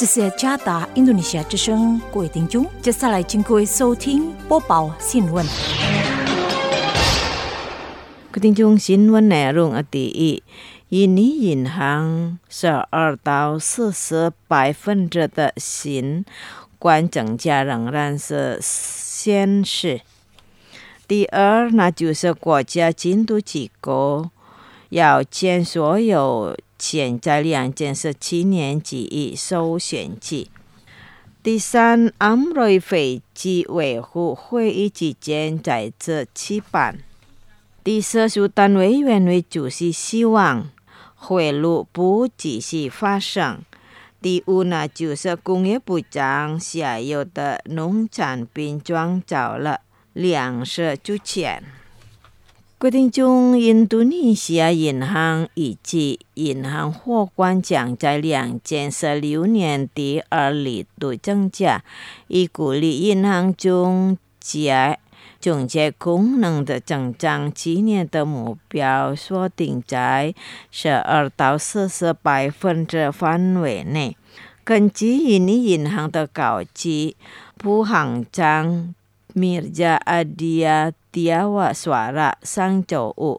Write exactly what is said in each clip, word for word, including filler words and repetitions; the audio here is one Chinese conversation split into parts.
这是加达印度尼西亚之声，各位听众，接下来请各位收听播报新闻。 各位听众，新闻内容的第一，印尼银行十二到四十百分之的新冠增加仍然是现实。第二，那就是国家监督机构要签所有现在两件是七年级以首选季。第三，安瑞飞机维护会议期间在这期办。第四，苏丹委员会主席希望贿赂不继续发生。第五呢，就是工业部长下游的农产品创造了粮食主权。规定中，印度尼西亚银行以及银行货款将在两千十六年第二季度增加，以鼓励银行中介中介功能的增长。今年的目标锁定在十二到四十百分之范围内。根据印尼银行的高级副行长Mirza Aditya Diyawaswara上周五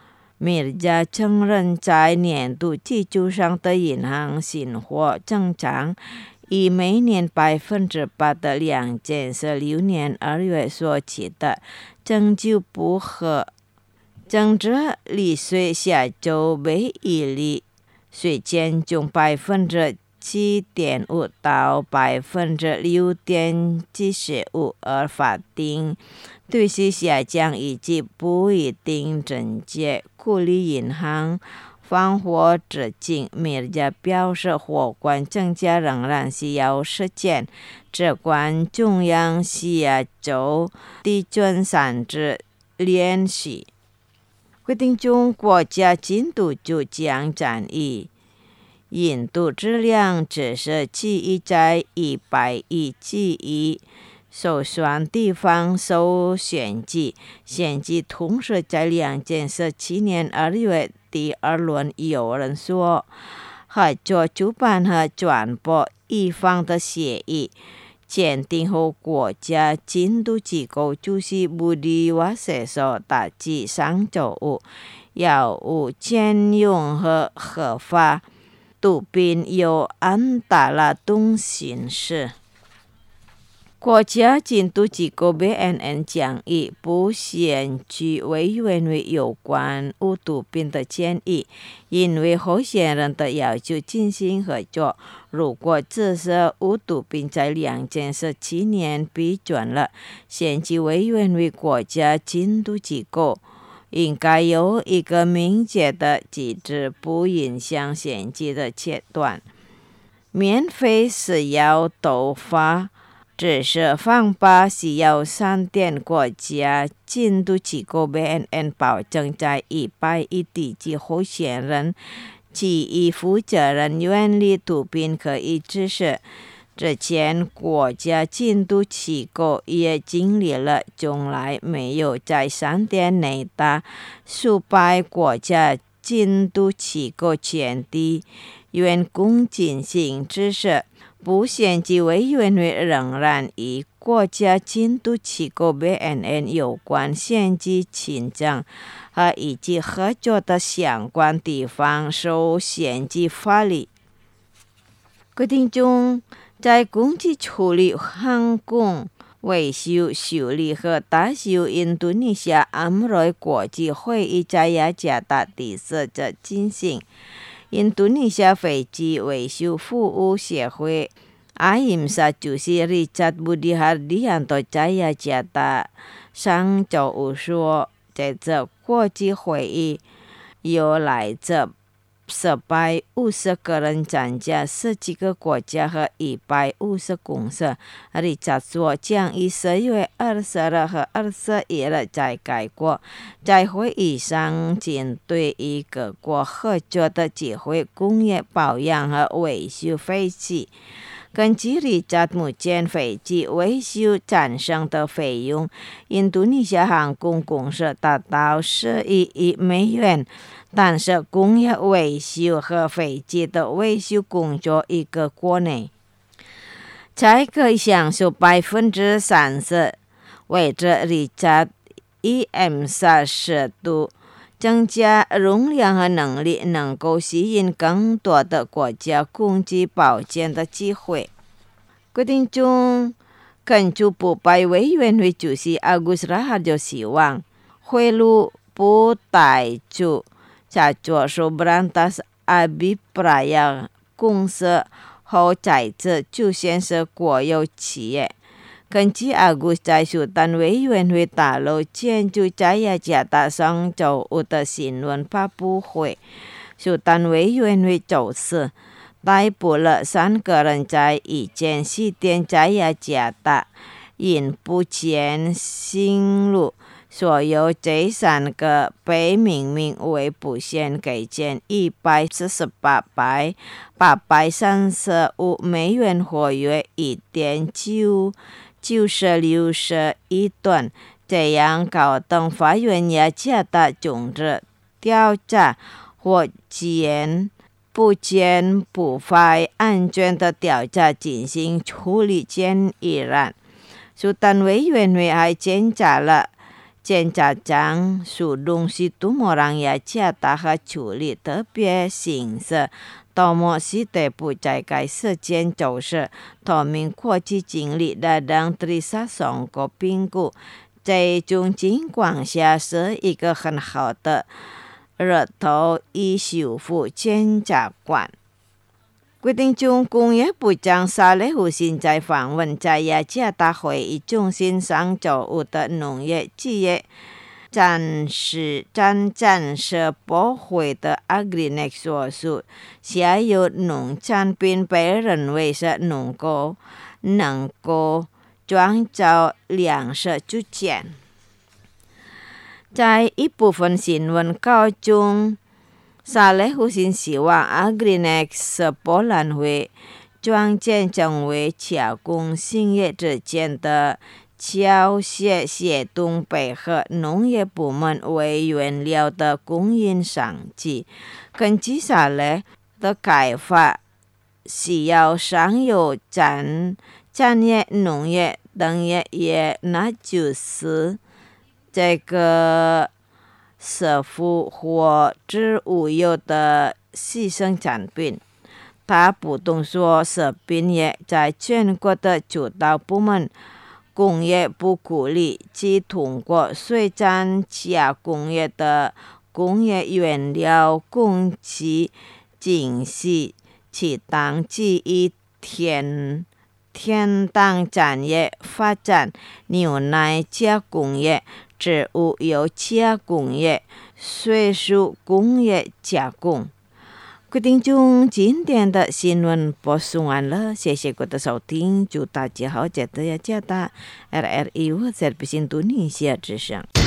Mirza 承认在年度基础上的银行薪火增长以每年百分之八的两千十六年二月所起的成就不合政治利税下周每一例税减从百分之七点五到百分之六点七十五，而法定对息下降以及不一定直接鼓励银行放货资金。米尔表示，货款增加仍然需要实现，只管中央下周的准三至联系。规定中国家监督就将战役印度质量只是记忆在一百亿记忆首选地方首选季，选季同时在两千十七年二月第二轮，有人说合作主办和传播一方的协议签订后，国家监督机构主席Budi Waseso大致上周五要无兼用和合法毒品有安达拉东形式。国家监督机构 B N N 将以不选举委员会有关无毒品的建议，因为候选人的要求进行合作。如果这是无毒品在两千十七年批准了，选举委员会国家监督机构应该有一个明确的机制，不影响选举的阶段。免费是要多发，只是放发需要三点国家监督机构 B N N 保证在一百亿地区候选人其一负责人远离毒品可以支持。之前国家监督机构也经历了从来没有在三点内的数百国家监督机构前的员工进行支持。不选举委员会仍然与国家监督机构 B N N 有关选举行政和以及合作的相关地方受选举法律。规定中在公职处理航空维修修理和大修印度尼西亚安瑞国际会议在雅加达第四次进行。印度尼西亚飞机维修服务协会阿伊萨主席 Richard Budi Hardianto 在雅加达上周五说，在这国际会议有来自四百五十个人参加，十几个国家和一百五十公司。Richard 说，将于十月二十日和二十一日在该国在会议上针对与各国合作的机会工业保养和维修飞机。根据Richard目前飞机维修产生的费用，印度尼西亚航空公司达到十一亿美元。但是工业维修和飞机的维修工作一个国内。 在各项数百分之三十，为着离家 E M 摄氏度增加容量和能力，能够吸引更多的国家供给保健的机会。决定中，根据部拜委员会主席阿古斯拉哈就希望贿赂不带住在着手 berantas Abipraya 公司和在这就先是国有企业。根据阿古斯在苏丹委员会大楼建筑在雅加达上周五的新闻发布会，苏丹委员会周四逮捕了三个人在一间西店在雅加达，因不见行路，所有这三个被命名为不限给件一百四十八百八百三十五美元或约一点九九十六十一吨，这样高等法院雅加达终止调查或见不见不法案件的调查进行处理建议案。苏丹委员会还检查了检察长苏东西杜莫让雅加达和处理特别刑事多么是得不在该事件就是透明国际经历的让提萨松个评估，这种情况下是一个很好的日头以修复检察官。决定中，工业部长沙雷胡现在访问在雅加达会议中心上周五的农业企业暂时暂暂时驳回的 Agrinex 所述，下游农产品被认为是能够能够创造粮食出现。在一部分新闻稿中，沙雷胡新希望 Agrinex 博览会创建成为加工兴业之间的交涉协同，配合农业部门为原料的供应商机。根据沙雷的开发，需要上游产产业、农业等业业，那就是这个食腐或植物油的牺牲产品。他补充说，食品业在全国的主导部门工业部鼓励即通过水产加工业的工业原料供给进行其当地以天天当产业发展，牛奶加工业、植物油加工业、水素工业加工。决定中今天的新闻播送完了，谢谢各位的收听，祝大家好，记得要加大 R R I 我在不新度尼西亚之声。